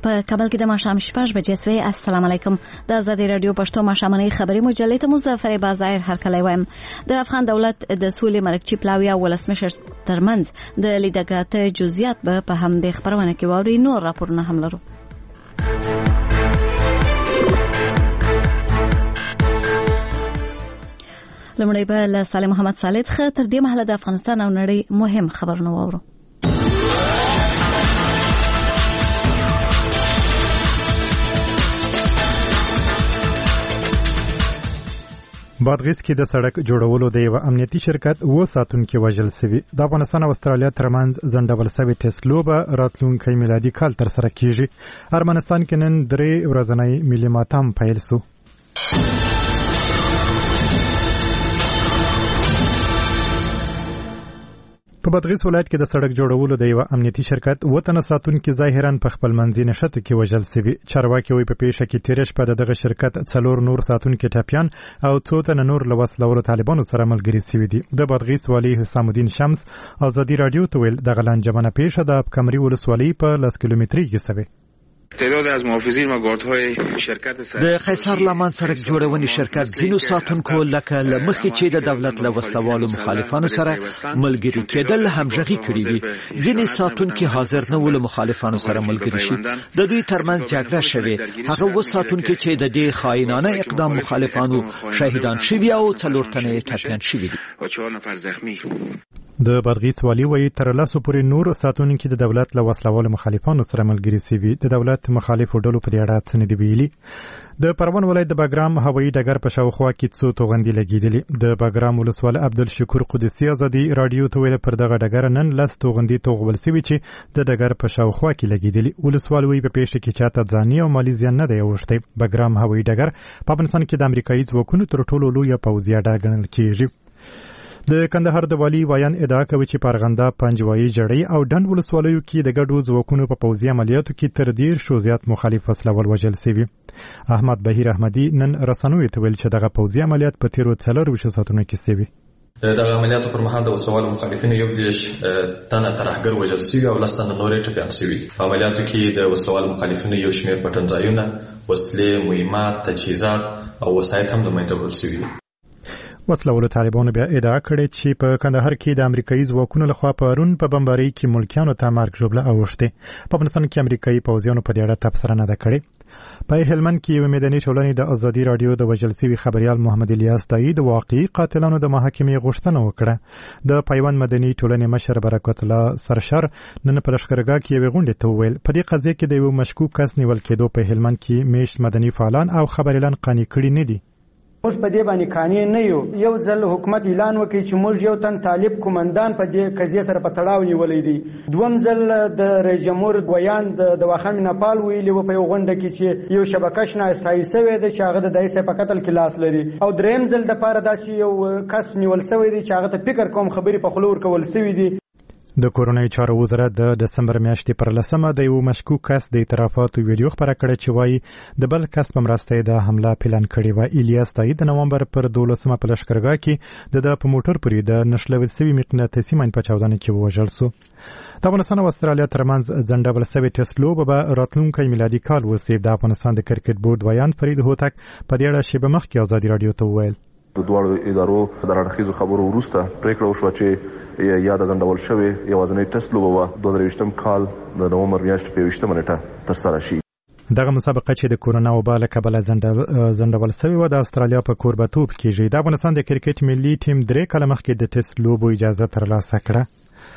په کابل کې د ماښام 6 بجې سوی. السلام علیکم. د آزادي رادیو پښتو ماښامنۍ خبري مجلې ته مظفر بازار هرکلی وایم. د افغان دولت د سولې مرکچی پلاوی او ولسمشر ترمنځ د لیدګاته جزئیات به په همدې خبرونه کې واوري. نور راپورونه هم لرو. لمړی به له صالح محمد صالح څخه تر دې مهاله د افغانستان او نړۍ مهم خبرونه واورو. بادغیس کې د سړک جوړولو د یو امنیتي شرکت 2 ساتونکي وژل شوي. د افغانستان او استرالیا ترمنځ ځنډول شوی ټیسټ لوبه راتلونکي میلادي کال تر سره کیږي. ارمنستان کې نن 3 ورځنی ملي ماتم پیل شو. په بادغیس ولایت کې د سړک جوړولو د یو امنیتي شرکت وطن ساتونکي ظاهرا په خپل منځي نشته کې وژل شوي. چارواکي وایي په پیښه کې تیرش په دغه شرکت 4 نور ساتونکي ټاپیان او 2 تن نور له وسلوالو طالبانو سره ملګري شوي دي. د بادغیس والی حسام الدین شمس آزادي رادیو ته ویل د غلانجمنه پیښه د کمري ولسوالۍ په 10 کیلومتري کې شوه. تعداد از محافظین و گاردهای شرکت د قیصر لمن سړک جوړونې شرکت ځینو ساتونکو لکه لمخې چې د دولت له وسلوالو مخالفانو سره ملګري کېدل همغږي کړي دي. ځینې ساتونکي حاضر نه ول مخالفانو سره ملګري شي. د دوی ترمنځ جګړه شوه. هغه و ساتونکي چې د دې خائنانه اقدام مخالفانو شهیدان شوي او 4 تنه ټپیان شوي دي. و 4 نفر زخمی. د بادغیس والی وایي تر 10 پورې نور ساتونکي د دولت له وسلوالو مخالفانو سره ملګري شوي. د دولت مخالفو ډلو په دې اړه څه نه دی ویلي. د پروان ولایت د باګرام هوایي ډګر په شاوخوا کې څو توغندي لګیدلې. د باګرام ولسوال عبدالشکور قدسی آزادي رادیو ته ویل پر دغه ډګر نن 10 توغندي توغول شوي چې د ډګر په شاوخوا کې لګیدلې. ولسوال وایي په پیښه کې چاته ځاني او مالی زیان نه دی اوښتی. باګرام هوایي ډګر په افغانستان کې د امریکایي ځواکونو تر ټولو لویه پوځي اډه ګڼل کېږي. د کندهار د والی وایان ادعا کوي چې پارغنده پنجوایي جړۍ او ډند ولسوالیو کې د ګډو ځواکونو په پوځي عملیاتو کې تر 10 زیات مخالف وسلوال وژل شوي. احمد بهیر احمدي نن رسنوي ته ویل چې دغه پوځي عملیات په 13 ساعتونو کې شوي. دغه عملیاتو پر مهال د وسلوال مخالفینو 11 تنه ترهګر وژل شوي او 10 تنه نورې ټپیان شوي. په عملیاتو کې د وسلوال مخالفینو یو شمېر پټنځایونه، وسلې، مهمات، تجهیزات او وسایط هم له منځه وړل شوي. وسلوالو طالبانو بیا ادعا کړې چې په کندهار کې د امریکایي ځواکونو لخوا پرون په بمبارۍ کې ملکیانو ته مرګ ژوبله اوښتې. په افغانستان کې امریکایي پوځیانو په دې اړه تبصره نه ده کړې. په هلمند کې یو مدني ټولنې د آزادي رادیو د وژل شوي خبريال محمد الیاس دایی د واقعي قاتلانو د محاکمې غوښتنه وکړه. د پیوند مدني ټولنې مشر برکت الله سرشر نن په لښکرګاه کې یو غونډه ته وویل په دې قضیه کې د یو مشکوک کس نیول کېدو په هلمند کې میشت مدني فعالان او خبريالان قانع کړي نه دي. موږ په دې باندې قانع نه یو ځل حکومت اعلان وکړي چې موږ یو تن طالب کومندان په دې قضیه سره په تړاو نیولې دي. دوم ځل د رئیس جمهور ویان د واخان نپال ویلي و په یو غونډه کې چې یو شبکه شناسایی شوی دی چې هغه د دایسه په قتل کې لاس لري. او دریم ځل د پاره داسې یو کس نیول شوی دی چې هغه ته فکر کوم خبري په خلور کول شوی دی. د کورونای چارو وزارت د دسمبر میاشتې پر 10 د یو مشکوک کس د اعترافاتو ویډیو خبره کړې چې وایي د بل کس په مرسته د حمله پلان کړی و. الیاس دایی د نومبر پر 12 په لښکرګاه کې د په موټر پورې د نښلول شوي مقناطیسي ماین په چاودنه کې وژل شو. د افغانستان او استرالیا ترمنځ ځنډول شوی ټیسټ لوبه به راتلونکي میلادي کال وشي. د افغانستان د کرکټ بورډ ویان فرید هوتک په دې اړه شیبه مخکې آزادي رادیو ته وویل. د دوه ادارو د راډخیزو خبرو وروسته پریکړه وشوه چې یا د ځنډول شوی یوازینی ټیسټ لوبه وه 2020 کال د نومبر میاشتې په 20 نیټه ترسره شي. دغه مسابقه چې د کورونا وبا له کبله ځنډول شوې وه د استرالیا په کوربتوب کېږي. د افغانستان د کرکټ ملي ټیم 3 کاله مخکې د ټیسټ لوبو اجازه ترلاسه کړه.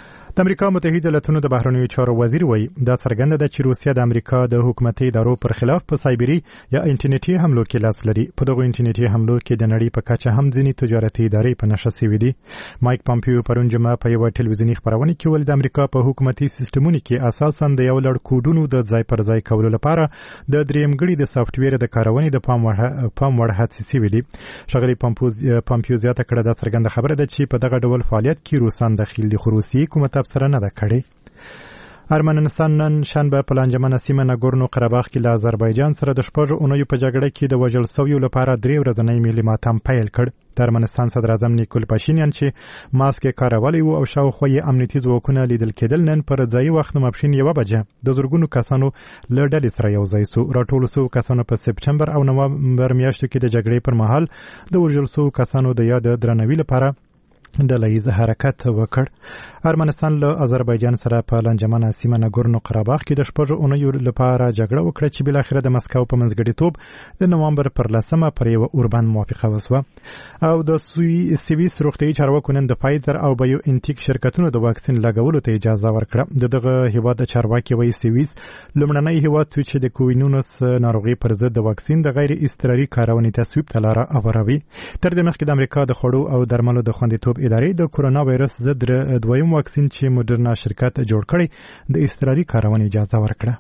د امریکا متحده ایالاتونو د بهرنیو چارو وزیر وایي دا څرګنده ده چې روسیه د امریکا د حکومتي ادارو پر خلاف په سایبري یا انټرنیټي حملو کې لاس لري. په دغه انټرنیټي حملو کې د نړۍ په کچه هم ځینې تجارتي ادارې په نښه شوي دي. مایک پامپیو پرون جمعه په یو ټلویزیوني خبرونه کې ویل د امریکا په حکومتي سیستمونو کې اساساً د یو لړ کوډونو د ځای پر ځای کولو لپاره د درېمګړي د سافټویر د کارونې د پام وړ هڅې شوي دي. ښاغلي پامپیو زیاته کړه دا څرګنده خبره ده چې په دغه ډول فعالیت کې روسان داخل دي خو روسي حکومت تبصره نه ده کړې. ارمنستان نن شنبه په لانجمنه سیمه ناګورنو قرهباغ کې له آذربایجان سره د شپږ اونیو په جګړه کې د وژل شویو لپاره 3 ورځنی ملي ماتم پیل کړ. د ارمنستان صدر اعظم نیکول پاشینیان چې ماسک کارولی وو او شاوخوا یې امنیتي ځواکونه لیدل کېدل، نن پر ځایي وخت ماپښین 1 بجه د زرګونو کسانو له ډلې سره یو ځای سو. راټول سو کسانو په سپټمبر او نومبر میاشتو کې د جګړې پر مهال د وژل سو کسانو د یاد درناوي لپاره ډلهییز حرکت وکړ. ارمنستان له آذربایجان سره په لانجمنه سیمه ناګورنو قرهباغ کې د شپږ اونیو لپاره جګړه وکړه چې بالاخره د مسکو په منځګړیتوب د نومبر پر 10 پر یو اوربان موافقه وسوه. او د سویس روغتیايي چارواکو نن د فایزر او بایو انټیک شرکتونو د واکسین لګولو ته اجازه ورکړه. دغه هیواد چارواکي وایي سویس لومړنی هیواد چې د کووینونس ناروغي پر ضد د واکسین د غیر اضطراري کارونې تصویب ته لاره هواروي. تر دې مخکې د امریکا د خوړو او درملو د خوندیتوب ادارې د کورونا وایرس ضد دویم واکسین چې مدرنا شرکت جوړ کړی د اضطراري کارونې اجازه ورکړه.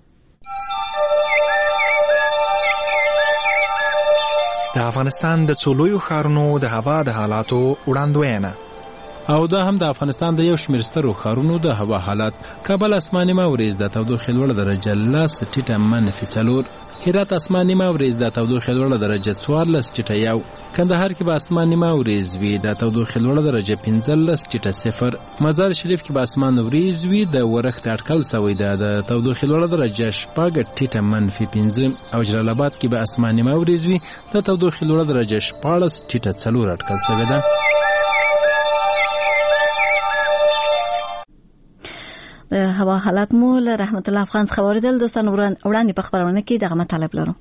د افغانستان د څولویو ښارونو د هوا د حالاتو وړاندوینه او دا هم د افغانستان د یو شمېر سترو ښارونو د هوا حالات: کابل اسماني ماوریز د تودوخې لوړه درجه -4، هرات اسماني ماوریز د تودوخې لوړه درجه 14.1، کندهار کې به اسماني ماوریز وي د تودوخې لوړه درجه 15.0، مزار شریف کې به اسمان وریز وي د ورښت اټکل سوی ده د تودوخې لوړه درجه 4.-5، او جلال آباد کې به اسماني ماوریز وي د تودوخې لوړه درجه 14.4 اټکل سوی ده. د هوا حالات مو له رحمت الله افغان څخه اوریدل. دوستانو وړاندې په خبرونه کې دغه مطالب لرو.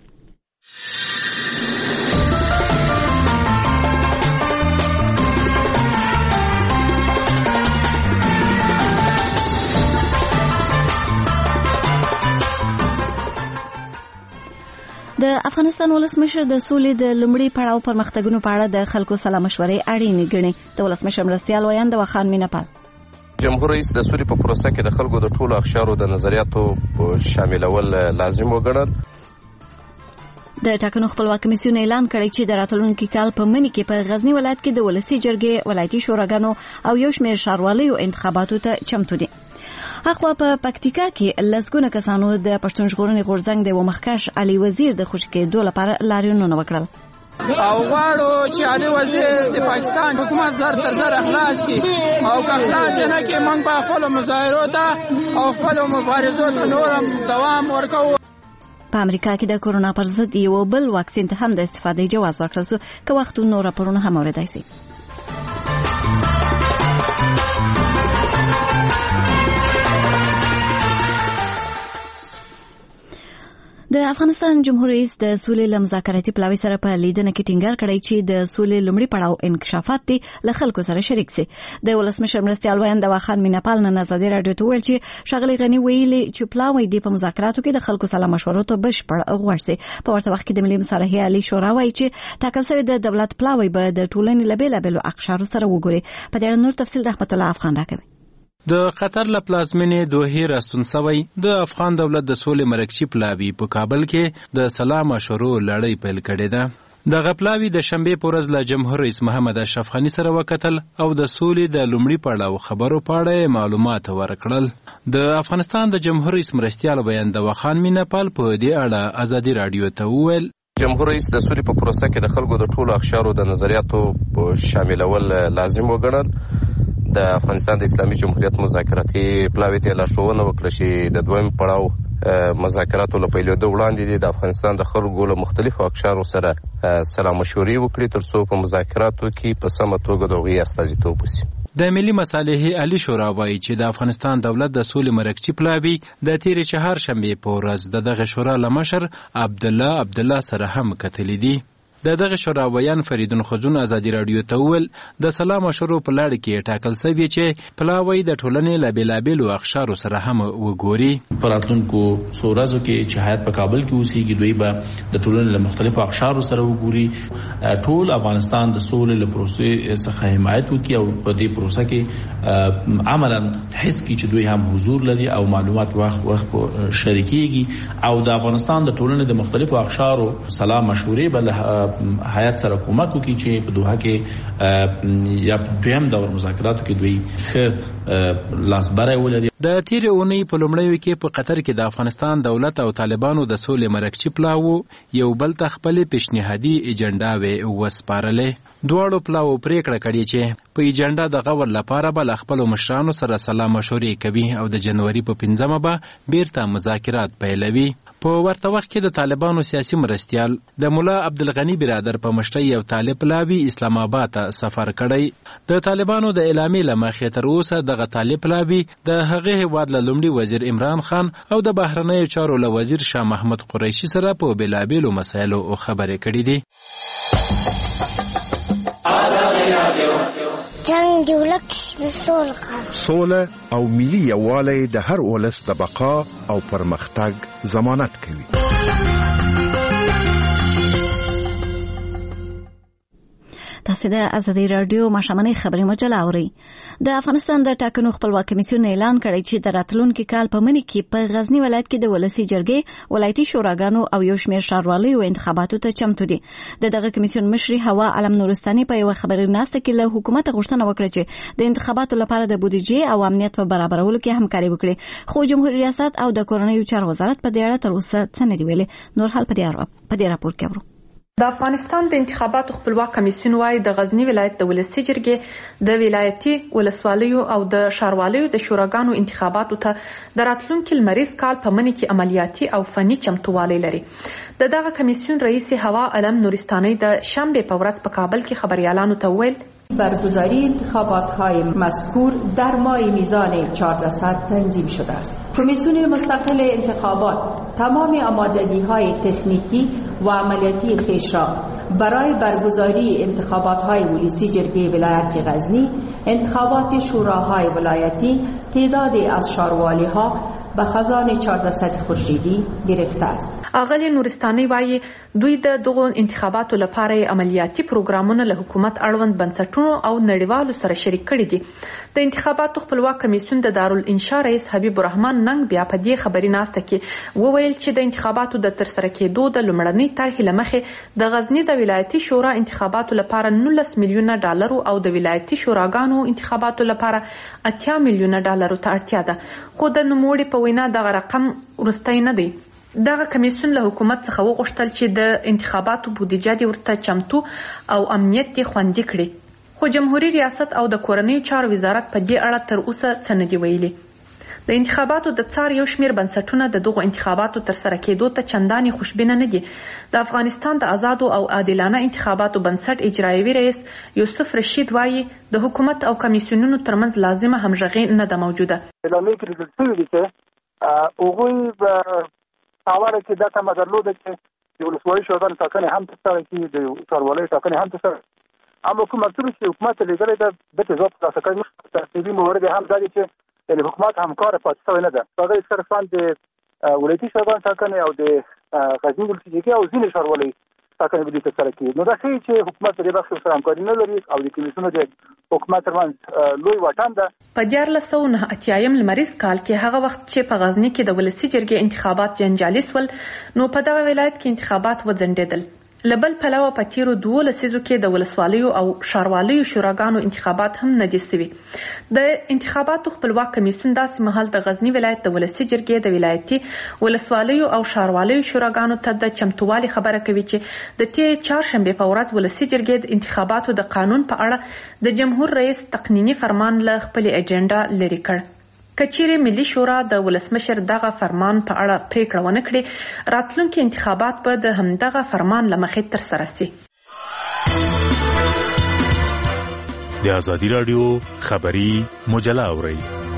د افغانستان ولسمشر د سولې د لومړي پړاو پرمختګونو په اړه د خلکو سلا مشورې اړینې ګڼي. د ولسمشر مرستیال ویاند وخان مینپال جمهور رئیس د سولې په پروسه کې د خلکو د ټولو اقشارو د نظریاتو شاملول لازم وګڼل. د ټاکنو خپلواک کمیسیون اعلان کړی چې د راتلونکي کال په مني کې په غزنی ولایت کې د ولسی جرګې ولایتي شوراګانو او یو شمېر ښاروالۍ انتخاباتو ته چمتو دي. اخوا په پکتیکا کې لسګونه کسانو د پښتون ژغورنې غورځنګ د ومخکش علي وزیر د خوشی کېدو لپاره لاریونونه وکړل. او غواړو چې علي وزیر د پاکستان حکومت تر زر اخلاص کی او که اخلاص نه کې موږ په خپل مظاهرو ته او خپل مبارزو ته نورم دوام ورکو. په امریکا کې د کورونا پر ضد یو بل واکسین ته هم د استفادې جواز ورکړل شو که وخت نور راپورونه هم اوریدای شي. د افغانستان جمهور رئیس د سولې لمذاکراتي پلاوي سره په لیدنه کې ټینګار کړی چې د سولې لومړي پړاو انکشافات دي له خلکو سره شریک سي. د ولسمشر مرستیال ویاند وخان مینپال نن ازادي رادیو ته ویل چې شغلي غني ویلي چې پلاوي د په مذاکراتو کې د خلکو سره مشورو ته بشپړ غوړ سي. په ورته وخت کې د ملي مصالحې عالی شورا وایي چې ټاکل شوی د دولت پلاوي به د ټولنې لبیل اقشارو سره وګوري. په دې اړه نور تفصیل رحمت الله افغان راکوي. د قطر له پلازمینې دوحې راستون سوی د افغان دولت د سولې مرکچی پلاوي په کابل کې د سلام مشورو لړۍ پیل کړې ده. د غپلاوي د شنبې په ورځ له جمهور رئیس محمد اشرف غني سره وکتل او د سولې د لومړي پړاو خبرو په اړه معلومات ورکړل. د افغانستان د جمهور رئیس مرستیال ویاند وخان مینپال په دې اړه ازادي رادیو ته وویل جمهور رئیس د سولې په پروسه کې د خلکو د ټولو اقشارو د نظریاتو شاملول لازم وګڼل. د افغانستان د اسلامي جمهوریت مذاکراتي پلاوي ته لارښوونه وکړه چې د دویم پړاو مذاکراتو له پیلېدو وړاندې د افغانستان د خلکو له مختلفو اقشارو سره سلا مشورې وکړي ترڅو په مذاکراتو کې په سمه توګه د هغوی استازیتوب وشي. د ملي مصالحې عالی شورا وایي چې د افغانستان دولت د سولې مرکچی پلاوي د تیرې چهارشنبې په ورځ د دغه شورا له مشر عبدالله سره هم کتلي دي. د دغه شورا ویان فریدون خزون ازادي رادیو ته وویل د سلام مشورو په لړ کې ټاکل شوی چې پلاوی د ټولنې له بیلابیلو اقشارو سره هم وګوري. په راتلونکو څو ورځو کې چې حیات په کابل کې اوسېږي دوی به د ټولنې له مختلفو اقشارو سره وګوري. ټول افغانستان د سولې له پروسې څخه حمایت وکړي او په دې پروسه کې عملاً حس کړي چې دوی هم حضور لري او معلومات وخت شریکيږي او د افغانستان د ټولنې د مختلفو اقشارو سلام مشورې به هیات سره کومک وکړي چې په دوحه کې یا په دویم دور مذاکراتو کې دوی ښه لاسبری ولري. د تیرې اونۍ په لومړیو کې په قطر کې د افغانستان دولت او طالبانو د سولې مرکچی پلاو یو بل ته خپلې پیشنهادي ایجنډاوې وسپارلې. دواړو پلاو پریکړه کړې چې په ایجنډا د غور لپاره به له خپلو مشرانو سره سلا مشورې کوي او د جنوري په 5مه به بیرته مذاکرات پیلوي. په ورته وخت کې د طالبانو سیاسي مرستیال د مولا عبدالغنی برادر په مشرۍ یو طالب پلاوي اسلام آباد ته سفر کړی. د طالبانو د اعلامیې له مخې تر اوسه دغه طالب پلاوي د هغه هیواد له لومړي وزیر عمران خان او د بهرنیو چارو له وزیر شاه محمود قریشي سره په بېلابېلو مسایلو خبرې کړې دي. جنگ دی ولک سوله او ملي یووالی د هر ولس د بقا او پرمختګ ضمانت کوي. تاسو د ازادي رادیو ماشوماني خبري مجله اورئ. د افغانستان د ټاکنو خپلواکي کمیسیون اعلان کړی چې د راتلونکي کال په مني کې په غزنی ولایت کې د ولسی جرګې ولایتي شوراګانو او یو شمېر ښاروالۍ انتخاباتو ته چمتو دي. دغه کمیسیون مشري هوا علم نورستاني په یو خبري ناسته کې له حکومت غوښتنه وکړه چې د انتخاباتو لپاره د بودیجې او امنیت په برابرولو کې همکاري وکړي، خو جمهوریت ریاست او د کورنیو چارو وزارت په دې اړه تر اوسه څه نه دی ویلي. نور حال په دې راپور کې اورو. د افغانستان د انتخاباتو خپلواک کمیسیون وايي د غزنی ولایت د ولسی جرګې د ولایتي ولسوالیو او د شاروالیو د شوراګانو انتخاباتو ته د راتلونکي لمریز کال په منځ کې عملیاتي او فني چمتووالی لري. دغه کمیسیون رئیس هوا علم نورستاني د شنبه په ورځ په کابل کې خبريالانو ته ویل برگزاری انتخابات‌های مذکور در ماه میزان 1400 تنظیم شده است. کمیسیون مستقل انتخابات تمام آمادگی‌های تکنیکی و عملیاتی خویش را برای برگزاری انتخابات‌های ولسی جرگه ولایت غزنی، انتخابات شوراهای ولایتی، تعدادی از شاروالی‌ها به خزان 1400 خورشیدی گرفته است. اغلی نورستاني وايي دوی د دغو انتخاباتو لپاره عملیاتي پروګرامونه له حکومت اړوند بنسټونو او نړیوالو سره شریک کړي دي. د انتخاباتو خپلواک کمیسیون د دارالانشا رئیس حبیب الرحمن ننګ بیا په دې خبري ناسته کې وویل چې د انتخاباتو د ترسره کېدو د لومړنۍ طرحې لمخې د غزنی د ولایتي شورا انتخاباتو لپاره 19 میلیونه ډالر او د ولایتي شوراګانو انتخاباتو لپاره 80 میلیونه ډالر ته اړتیا ده، خو د نوموړي په وینا دغه رقم ورستۍ نه دی. دغه کمیسیون له حکومت څخه وغوښتل چې د انتخاباتو بودیجه دې ورته چمتو او امنیت دې خوندي کړي، خو جمهوریت ریاست او د کورنیو چارو وزارت په دې اړه تر اوسه څه نه دي ویلي. د انتخاباتو د څار یو شمېر بنسټونه د دغو انتخاباتو ترسره کېدو ته چندانې خوشبینه نه دي. د افغانستان د آزادو او عادلانه انتخاباتو بنسټ اجرایوي رئیس یوسف رشید وايي د حکومت او کمیسیونونو ترمنځ لازمه همغږي نه ده موجوده. اعلامیه کې لیکل شوي دي چې هغوی حواله کې دا تمه درلوده چې د ولسوالۍ شوراګانو ټاکنې هم ترسره کړي، د ښاروالۍ ټاکنې هم ترسره کړي. اما کوم مکتوب چې حکومت لېږلی ده د تضاد ترلاسه کوي ترتیبي مورد هم دا دي چې حکومت همکاره پاتې شوی نه ده. هغه صرفا د ولایتي شوراګانو ټاکنې او د غزني ولسي جرګې او ځینې ښاروالۍ ټاکنې به دې ترسره کړي. نو دا ښیي چې حکومت په دې برخه سره همکاري نه لري او د کمیسیونو د حکومت ترمنځ لوی واټن ده. په 1489 لمریز کال کې هغه وخت چې په غزنی کې د ولسی جرګې انتخابات جنجالي سول، نو په دغه ولایت کې انتخابات وځنډېدل. لبل پلوه په تیرو 2 لسیزو کې د ولسوالیو او شاروالیو شوراګانو انتخابات هم نجس شوي. د انتخاباتو خپلواک کمیسیون داسې مهال د غزنی ولایت د ولسی جرګې د ولایتي ولسوالیو او شاروالیو شوراګانو ته د چمتووالي خبره کوي چې د تیر چهارشنبه په ورځ ولسی جرګې د انتخاباتو د قانون په اړه د جمهور رئیس تقنینی فرمان له خپل ایجنډا لري کړ. کچېرې ملي شورا د ولسمشر دغه فرمان په اړه پریکړه ونه کړي، راتلونکي انتخابات به د همدغه فرمان له مخې ترسره شي. د ازادي رادیو خبري مجله اورئ.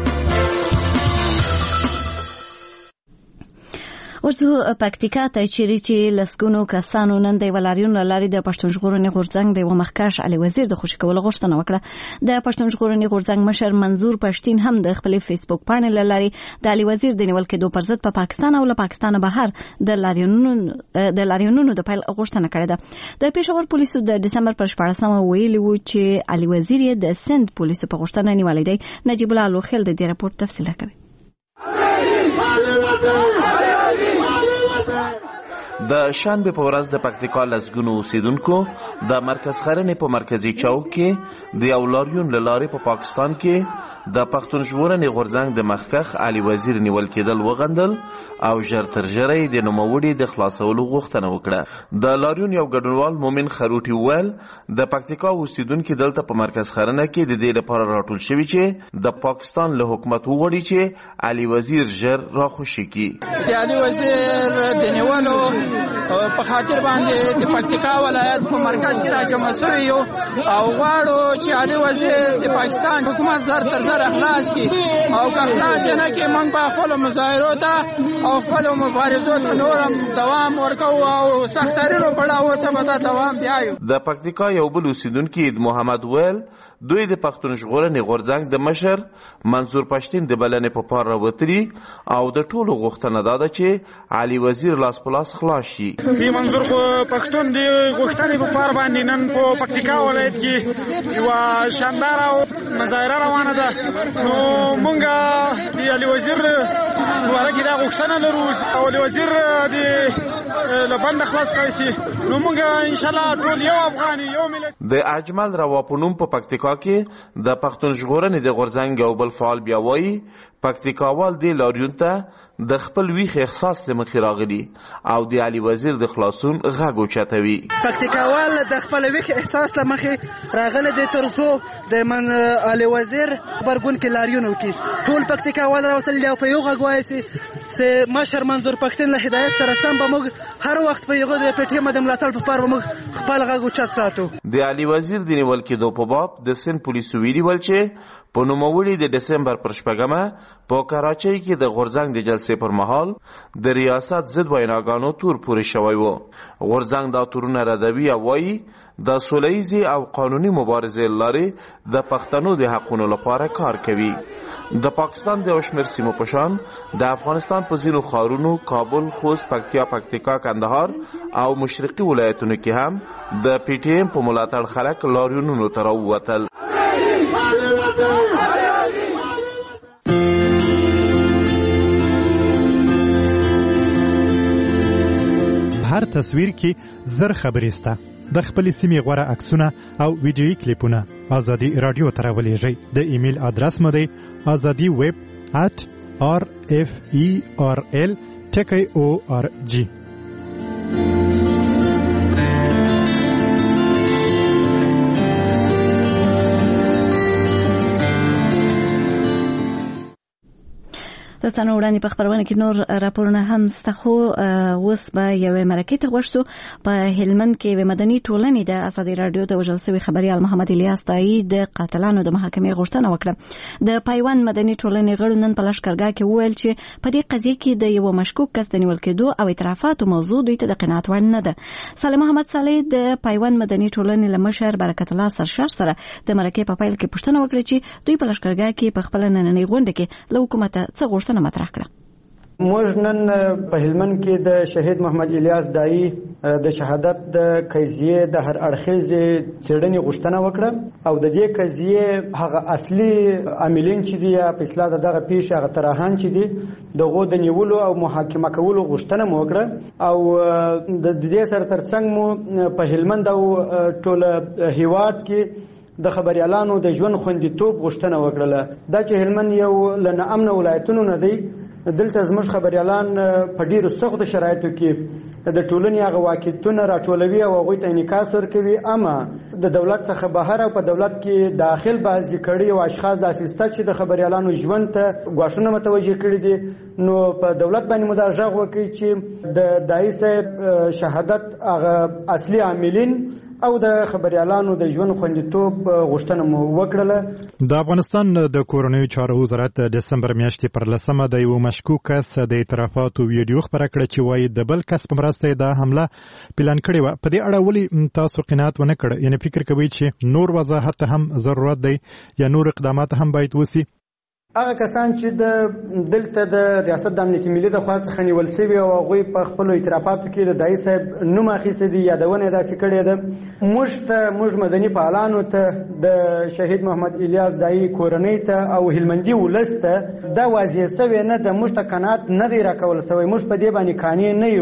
ورته پکتیکا ته چې لسګونو کسانو نن د ولاریون لاري د پښتون ژغورنې غورځنګ د مخکښ علي وزیر د خوشی کولو غوښتنه وکړه. د پښتون ژغورنې غورځنګ مشر منظور پښتين هم د خپل فیسبوک باندې لاري د علي وزیر د نیول کېدو پر ضد په پاکستان او له پاکستان بهر د لاریونونو د پیل غوښتنه کړې ده. د پېښور پولیسو د دسمبر پر 14 ویلي و چې علي وزیر د سند پولیسو په غوښتنه نیولې دی. نجیب الله لوخیل د دې راپور تفصیل کوي. د شنبه په ورځ د پکتیکا لسګونو اوسیدونکو د مرکز خرنې په مرکزی چوک کې د یو لاریون له لارې په پاکستان کې د پښتون ژغورنې غورځنګ د مخکښ علي وزیر نیول کېدل وغندل او ژر تر ژره د نوموړي د خلاصولو غوښتنه وکړه. د لاریون یو ګډونوال مومن خروټي وویل د پکتیکا اوسیدونکو دلته په مرکز خرنه کې د دې لپاره راټول شوي چې د پاکستان له حکومت وغواړي چې علي وزیر ژر راخوشي کړي. د علي وزیر د نیولو په خاطر باندې د پکتیکا ولایت په مرکز کې راجمع شوي یو او غواړو چې علي وزیر د پاکستان حکومت زر تر زر خلاص کړي او که خلاص نه کړي موږ به خپلو مظاهرو ته او خپلو مبارزو ته نور هم دوام ورکوو او سخترینو پړاوو ته به دا دوام بیایو. د پکتیکا یو بل اوسیدونکي عید محمد ویل دوی د پښتون ژغورنې غورځنګ د مشر منصور پښتین د بلنې په پار راوتري او د ټولو غوښتنه دا ده چې علي وزیر لاس په لاس خلاص شي. منصور پښتون د غوښتنې په پار باندې نن په پکتیکا ولایت کې یو شاندار او مظاهره روانه ده. نو مونږ د علي وزیر لپاره کې دا غوښتنه لرو او علي وزیر د لبند خلاص کړي شي. نو مونږ ان شاء الله ټول یو افغان یو ملت. د اجمل رواپونم په پکتیکا کې د پښتون ژغورنې د غورځنګ یو بل فعال بیا وایي پکتیکاوال د لاریون ته د خپل ویښ احساس له مخې راغلي او د علي وزیر د خلاصون غږ اوچتوي. پکتیکاوال د خپل ویښ احساس له مخې راغلي دي تر څو د علي وزیر غبرګون کې لاریون وکړي. ټول پکتیکاوال راوتلي او په یو غږ وایي چې مشر منظور پښتین له هدایت سره سم به موږ هر وخت په یغه د پټې مده ملاتړ په پار به موږ خپل غږ اوچت ساتو. د علي وزیر د نیول کېدو په باب د سند پولیسو ویلي ول چې په نوموړي د دسمبر پر 8 په کراچۍ کې د غورځنګ د جلسې پر مهال د ریاست ضد ویناګانو تور پورې شوی و. غورځنګ دا تورونه ردوي او وایي د سولهییزې او قانوني مبارزې لارې د پښتنو د حقونو لپاره کار کوي. د پاکستان د شمېر سیمو په شان د افغانستان په ځینو ښارونو کابل، خوست، پکتیا، پکتیکا، کندهار او مشرقي ولایتونو کې هم د پی ټی ایم په ملاتړ خلک لاریونونو ته راووتل. هر تصویر کې زر خبرې سته. د خپل سیمې غوره عکسونه او ویډیویي کلیپونه ازادي رادیو ته راولېږئ. د ایمیل ادرس مو دی azadi@rferl.org. د ستنو وړاندې په خبرونه کې نور راپورونه هم سته خو اوس به یوې مرکې ته غوښتو. په هلمند کې د مدني ټولنې د ازادي رادیو د وژل شوي خبریال محمد الیاس تایي د قاتلانو د محاکمې غوښتنه وکړه. د پیوند مدني ټولنې غړو نن په لښکرګاه کې وویل چې په دې قضیه کې د یو مشکوک کس د نیول کېدو او اعترافاتو موضوع دوی ته د قناعت وړ نه ده. صالح محمد صالح د پیوند مدني ټولنې له مشر برکت الله سرشار سره د مرکې په پیل کې پوښتنه وکړه چې دوی په لښکرګاه کې په خپل نننۍ غونډه کې له حکومته څه غوښتنه مطرح کړه. موږ نن په هلمند کې د شهید محمد الیاس دایي د شهادت د قضیې د هر اړخیزې څېړنې غوښتنه وکړه او د دې قضیې هغه اصلي عاملین چې دي یا په اصطلاح دغه پیښې هغه طرحان چې دي دغه د نیولو او محاکمه کولو غوښتنه مو وکړه او د دې سره ترڅنګ مو په هلمند او ټول هیواد کې د خبريالانو د ژوند خوندیتوب غوښتنه وکړه. دا چې هلمند یو له ناامن ولایتونو نه دی، دلته زموږ خبريالان په ډیرو سختو شرایطو کې د ټولنې هغه واقعیتونه راټولوي او هغوی ته انعکاس ورکوي، اما د دولت څخه بهر او په دولت کې داخل بعضې کړي او اشخاص داسې شته چې د خبريالانو ژوند ته ګواښونه متوجه کړي دي. نو په دولت باندې مو دا غږ وکړي چې د دایي صاحب شهادت هغه اصلي عاملین او د خبريالانو د ژوند خوندیتوب غوښتنه مو وکړله. د افغانستان د کورنیو چارو وزارت د دسمبر میاشتې پر 10 د یو مشکوک کس د اعترافاتو ویډیو خبره کړه چې وایي د بل کس په مرسته د حمله پلان کړی و. په دې اړه ولې تاسو قناعت ونه کړ؟ یعنی فکر کوي چې نور وضاحت هم ضرورت دی یا نور اقدامات هم باید وسی؟ هغه کسان چې دلته د ریاست د امنیتي ملي د خوا څخه نیول شوي او هغوی په خپلو اعترافاتو کې د دایي صاحب نوم اخیستی دی، یادونه یې داسې کړې ده. موږ مدني فعالانو ته د شهید محمد الیاس دایي کورنۍ ته او هلمندي ولس ته دا واضح شوی نه ده، موږ ته قناعت نه دی راکول شوی. موږ په دې باندې قانع نه یو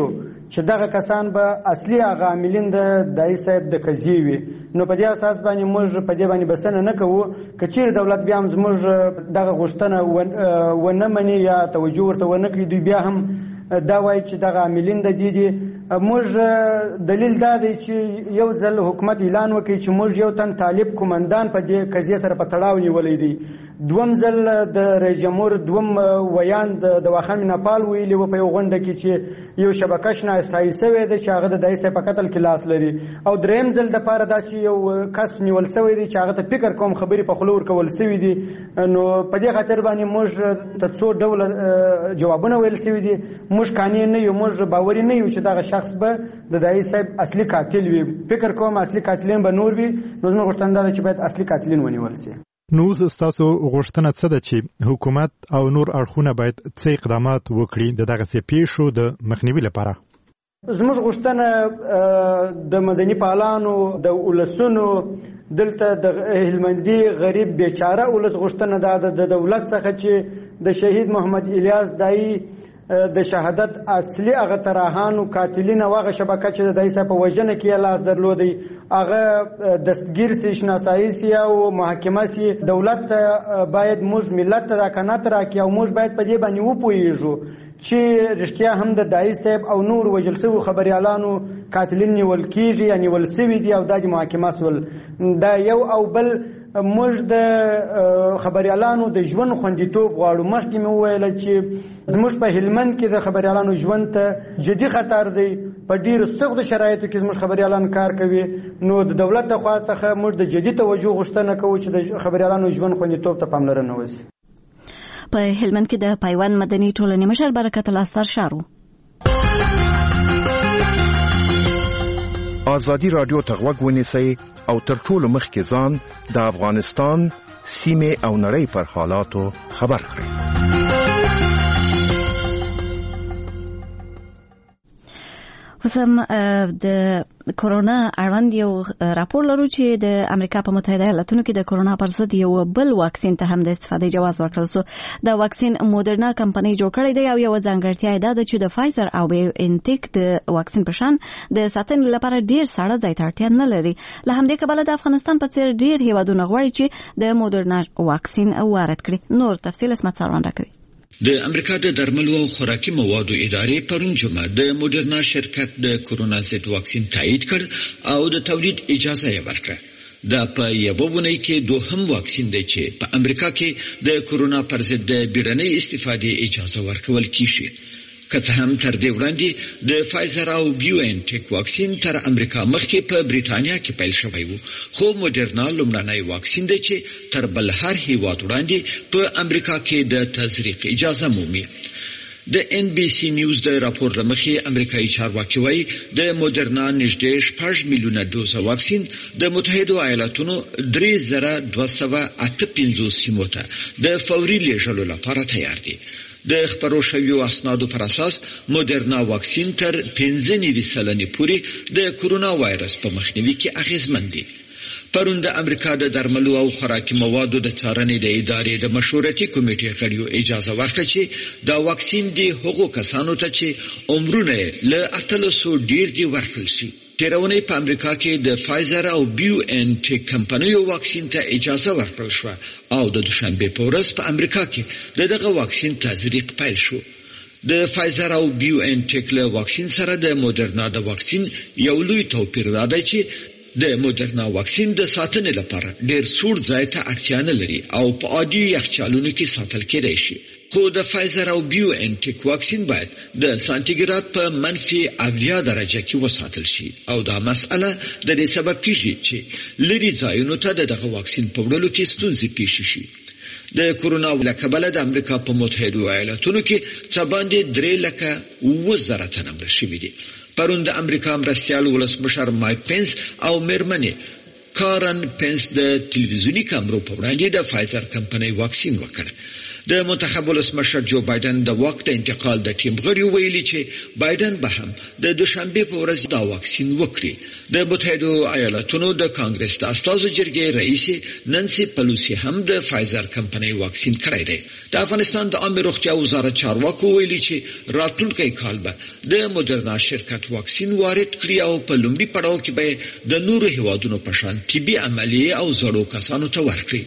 چې دغه کسان به اصلي هغه عاملین د دای صاحب د قضیې وي. نو په دې اساس باندې موږ په دې باندې بسنه نه کوو که چیرې دولت بیا هم زموږ دغه غوښتنه ونه مني یا توجه ورته ونه کړي، دوی بیا هم دا وایي چې دغه عاملین د دې دي. موږ دلیل دا دی چې یو ځل حکومت اعلان وکړي چې موږ یو تن طالب قومندان په دې قضیې سره په تړاو نیولی دی. دوم ځل د رئیس جمهور دوم ویان د واخان نپال ویلي و په یو غونډه کې چې یو شبکه شناسایي سوی دی چې هغه د دای صاحب په قتل کې لاس لري. او دریم ځل دپاره داسې یو کس نیول سوی دی چې هغه ته فکر کوم خبرې په خوله ورکول سوي دي. نو په دې خاطر باندې موږ ته څو ډوله جوابونه ویل سوي دي. موږ قانع نه یو، موږ باوري نه یو چې دغه شخص به د دای صاحب اصلي قاتل وي. فکر کوم اصلي قاتلین به نور وي. نو زموږ غوښتنه ده چې باید اصلي قاتلین ونیول سي. نو ستاسو غوښتنه څه ده چې حکومت او نور اړخونه باید څه اقدامات وکړي د دغه پیښو د مخنیوي لپاره؟ زموږ غوښتنه د مدني فعالانو د ولسونو دلته د هلمندي غریب بیچاره ولس غوښتنه ده د دولت څخه چې د شهید محمد الیاس دای د شهادت اصلي هغه تراهانو قاتلین او هغه شبکه چې د دای صاحب په وژنه کې لاس درلودي هغه دستگیر سي، شناسایي سي او محاکمه سي. دولت باید موږ ملت ته دا قناعت راکړي او موږ باید په دې باندې وپوهیږو چې رښتیا هم د دای صاحب او نور وژل شوي خبریالانو قاتلین نیول کیږي یا نیول سوي دي او دا د محاکمه سول. دا یو او بل موږ د خبریالانو د ژوند خوندیتوب غواړو. مخکې مې وویل چې زموږ په هلمند کې د خبریالانو ژوند ته جدي خطر دی. په ډیرو سختو شرایطو کې زموږ خبریالان کار کوي. نو د دولت د خوا څخه موږ د جدي توجه غوښتنه کوو چې د خبریالانو ژوند خوندیتوب ته پاملرنه وشي. په هلمند کې د پیوند مدني ټولنې مشر برکت الله سرشارو ازادي رادیو ته غوږ ونیسئ او تر ټولو مخکې ځان د افغانستان سیمه او نړۍ پر حالاتو خبر کړئ. وسم د کورونا اړوند یو راپور لرو چې د امریکا په متحده ایالاتونو کې د کورونا پر ضد یو بل واکسین ته هم د استفادې جواز ورکړل شو. دا واکسین مودرنا کمپنۍ جوړ کړی دی او یو ځانګړتیا ده چې د فایزر او بایوانټیک د واکسین په شان د ساتنې لپاره ډیر ساړه ځای ته اړتیا نه لري. له همدې کبله د افغانستان په څیر ډیر هیوادونه غواړي چې د مودرنا واکسین وارد کړي. نور تفصیل اسمت سروان راکوي. د امریکا د درملو او خوراکي موادو ادارې پرون جمعه د مودرنا شرکت د کورونا ضد واکسین تایید کړ او د تولید اجازه یې ورکړه. دا په یوه اونۍ کې دوهم واکسین دی چې په امریکا کې د کورونا پر ضد د بیړنۍ استفادې اجازه ورکول کیږي. که څه هم تر دې وړاندې د فایزر او بایوانټیک واکسین تر امریکا مخکې په بریټانیا کې پیل شوی و، خو مودرنا لومړنی واکسین دی چې تر بل هر هیواد وړاندې په امریکا کې د تزریق اجازه مومي. د NBC نیوز د راپور لمخې امریکایي چارواکي وايي د مودرنا نږدې 6 میلیونه دوزه واکسین د متحده ایالاتونو 3258 سیمو ته د فوري لیږلو لپاره تیار دي. د خبرو شویو اسنادو پر اساس مودرنا واکسین تر 15% پورې د کورونا وایرس په مخنیوي کې اغیزمن دي. پرون د امریکا د درملو او خوراکي موادو د څارنې د ادارې د مشورتي کمیټې غړیو اجازه ورکړه چې دا واکسین د هغو کسانو ته چې عمرونه له 800 ډیر دي ورکړل شي. تیرونی په امریکا کې د فایزر او بایوانټیک کمپنیو واکسین ته اجازه ورکړل شو او د دوشنبه په ورځ په امریکا کې دغه واکسین تزریق پیل شو. د فایزر او بایوانټیک له واکسین سره د مودرنا د واکسین یو لوی توپیر دی چې د مودرنا واکسین د ساتنې لپاره ډېر سوړ ځای ته اړتیا نه لري او په عادي یخچالونو کې ساتل کېدای شي. خو د فایزر او بایوانټیک واکسین باید د سانتیګراد په -80 درجه کې وساتل شي او دا مسئله د دې سبب کیږي چې لري ځایونو ته دغه واکسین په وړلو کې ستونزې پیښ شي. د کورونا له کبله د امریکا په متحده ایالاتونو کې څه باندې 3,000 تنه مړه شوي دي. پرون د امریکا مرستیال ولسمشر مایک پنس او میرمنې کارن پنس د تلویزیونی کامرو په وړاندې د فایزر کمپنۍ واکسین وکړ. د منتخب ولسمشر جو بایدن د واک د انتقال د ټیم غړي ویلي چې بایدن به هم د دوشنبه په ورځ دا واکسین وکړي. د متحده ایالاتونو د کانګرس د استازو جرګې رئیس نانسي پلوسی هم د فایزر کمپنۍ واکسین کړی دی. د افغانستان د عامه روغتیا وزارت چارواکو ویلي چې راتلونکي کال به د مودرنا شرکت واکسین وارد کړي او په لومړي پړاو کې به د نورو هیوادونو په شان طبي عملیې او زړو کسانو ته ورکړي.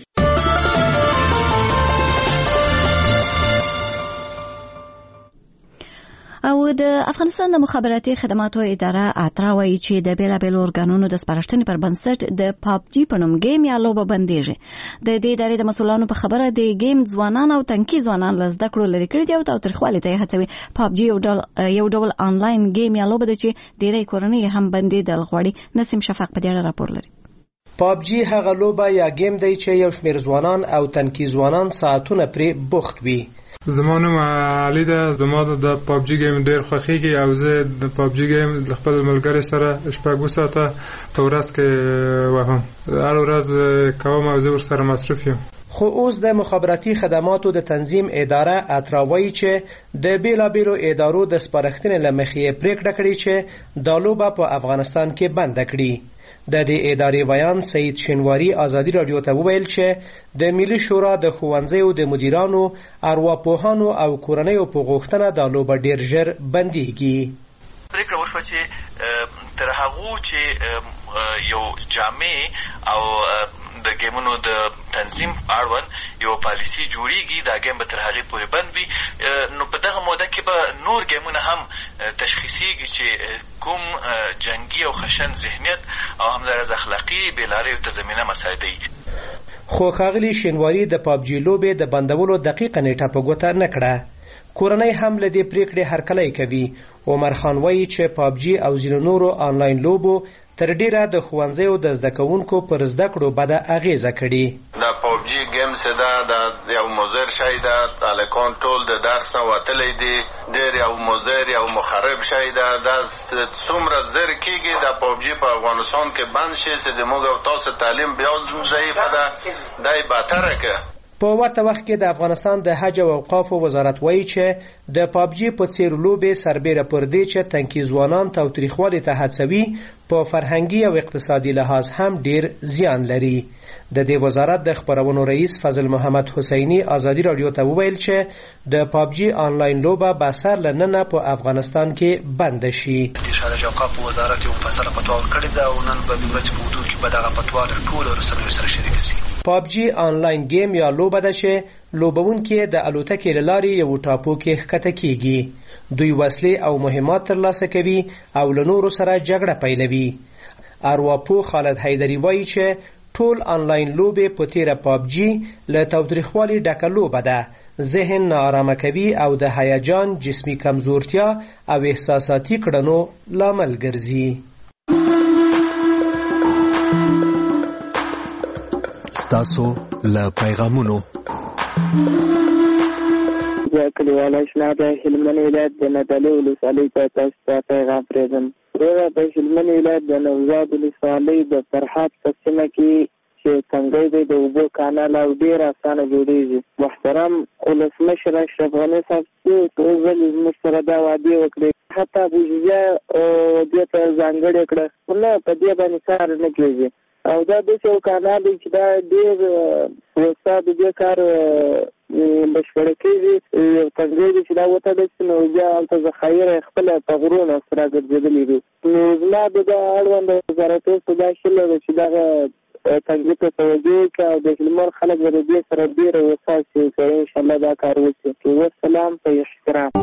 او د افغانستان د مخابراتي خدماتو اداره اترا وایي چې د بیلابېلو ارګانونو د سپارښتنې پر بنسټ د PUBG په نوم گیم یا لوبه بندیږي. د دې ادارې د مسؤلانو په خبره د گیم ځوانان او تنکي ځوانان له زده کړو لري کړي دي او تاوتریخوالي ته هڅوي. PUBG یو ډول آنلاین گیم یا لوبه ده چې ډېری کورنۍ هم بندېدل غواړي. نسیم شفق په دې اړه راپور لري. PUBG هغه لوبه یا گیم دی چې یو شمېر ځوانان او تنکي ځوانان ساعتونه پرې بوخت وي. زما نوم علي ده. زما د PUBG گیم ډېر خوښیږي او زه د PUBG گیم د خپل ملګري سره شپږ ساعته په ورځ کې وهم. هر ورځ کوم او زه ورسره مصروف یم. خو اوس د مخابراتي خدماتو د تنظیم اداره اترا وایي چې د بیلابېلو ادارو د سپارښتنې له مخې پرېکړه کړې چې دا لوبه په افغانستان کې بنده کړي. د دې ادارې ویان سید شینواری ازادي رادیو ته وویل چې د ملي شورا د ښوونځیو د مدیرانو، ارواپوهانو او کورنیو په غوښتنه دا لوبه ډېر ژر بندېږي. پرېکړه وشوه چې تر هغو چې یو جامع او د گیمونو د تنظیم اړوند یو پالیسی جوړیږي، دا گیم به تر هغې پورې بند وي. نو په دغه موده کې به نور گیمونه هم تشخیصیږي چې کوم جنگي او خشن ذهنیت او همدارس اخلاقي بېلارېو ته زمینه مساعدوي. خو ښاغلي شینواري د PUBG لوبې د بندولو دقیقه نیټه په ګوته نه کړه. کورنۍ هم له دې پرېکړې هرکلی کوي. عمر خان وایي چې PUBG او ځینو نورو آنلاین لوبو تر ډیره د ښوونځیو د زده کوونکو پر زده کړو بده اغیزه کړي. دا PUBG گیم سه دا یو مضر شی ده. هلکان ټول د درس نه وتلی دي. ډېر یو مضر یو مخرب شی ده. دا څومره زر کېږي د PUBG په افغانستان کې بند شي چې د موږ او تاسو تعلیم بیا ضعیفه ده، دا یې بهتره که. په ورته وخت کې د افغانستان د حج او اوقافو وزارت وایي چې د PUBG په څیر لوبې سربیره پر دې چې تنکي ځوانان تاوتریخوالي ته هڅوي، په فرهنګي او اقتصادي لحاظ هم ډیر زیان لري. د دې وزارت د خبرونو رئیس فضل محمد حسینی ازادي رادیو ته وویل چې د PUBG آنلاین لوبه به سر له ننه په افغانستان کې بند شي. د حج او اوقافو وزارت یو فیصله فتوا ورکړې ده او نن په دې ورځ په وضو کې به دغه فتوا له ټولو رسنیو سره شریکه شي. PUBG آنلاین گیم یا لوبه ده چې لوبونکي د الوتکې له لارې یو ټاپو کې ښکته کیږي. دوی وسلې او مهمات ترلاسه کوي او له نورو سره جګړه پیلوي. ارواپوه خالد حیدري وایي چې ټول آنلاین لوبې په تیره PUBG له تاوتریخوالي ډکه لوبه ده. ذهن ناارامه کوي او د هیجان، جسمي کمزورتیا او احساساتي کړنو لامل ګرځي. تاسو له پیغامونو کلیواله اشنا د هلمند ولایت د ندلې ولسوالۍ ته تاسو ته پیغام پرېږدم. د هلمند ولایت د نوزاد ولسوالۍ د فرحات په سیمه کې چې تنګی دی د اوبو کانال او ډېر اسانه جوړېږي. محترم ولسمشر اشرف غني صاحب څو ځلې زموږ سره دا وعدې وکړې، حتی بودیجه دې ته ځانګړې کړه، خو نه په دې باندې کار نه کېږي. او دا داسې یو کانال دی چې دا ډېر وستا د دې کار بشپړه کېږي. یو تنګی دی چې دا وتړل شي نو بیا هلته ذخایر خپله په غرونو سره ګرځېدلي دي. نو زما د دا اړوند وزارتونو ته دا هیله ده چې دغه تنګي ته توجه وکړي او د هلمند خلک به د دې سره ډېره وسعت کوي. انشاءالله دا کار وشي. والسلام په احترام.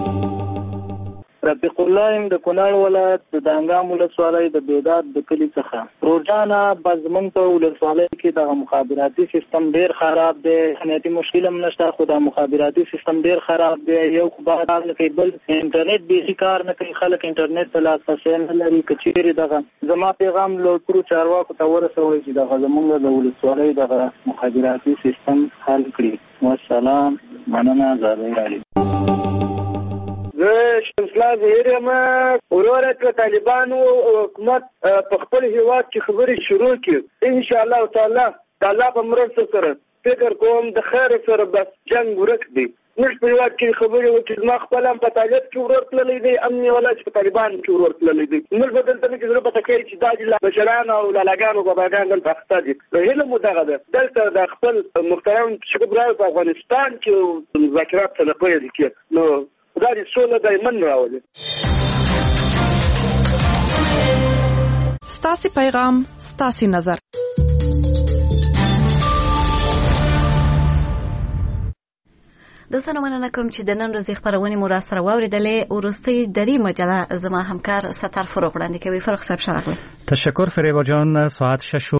رفیق الله یم د کونړ ولایت د دانګام ولسوالۍ د بیداد د کلي څخه. روزانه به زموږ په ولسوالۍ کې دغه مخابراتي سیستم ډېر خراب دی. امنیتي مشکل هم نشته، خو د مخابراتي سیستم ډېر خراب دی. یو خو بعد نه کوي، بل انټرنیټ بیخي کار نه کوي. خلک انټرنیټ ته لاسرسی نه لري. که چېرې دغه زما پیغام له ټولو چارواکو ته ورسوئ چې دغه زموږ د ولسوالۍ دغه مخابراتي سیستم حل کړي. والسلام. مننه. ازادي راډیو. زه شمسلا ظهیر یم. وروره که طالبانو حکومت په خپل هېواد کې خبرې شروع کړي، انشاءالله تعالی د الله په مرسته سره فکر کوم د خیر سره بس جنگ ورک دی. موږ په یوه کې خبرې وکړې زما خپل هم په طالب کې ورور تللی دی، امني ولایت په طالبان کې ورور تللی دی. موږ به دلته نه کې زړه پته کوي چې دا د مشران او لالاګانو باباګان دلته اخته دي. هیله مو دغه ده دلته د خپل محترم شکر راو په افغانستان کې مذاکرات ته نه پیل کړي نو دا د سوله دایمن راولي. ستاسو پیغام ستاسو نظر. دوستانو مننه کوم چې د نن ورځې خبرونه مو را سره واوریدلې. ورستۍ دری مجله زما همکار ستر فروغ وړاندې کوي. فروغ صاحب شاغله. تشکر فریبا جان. ساعت 6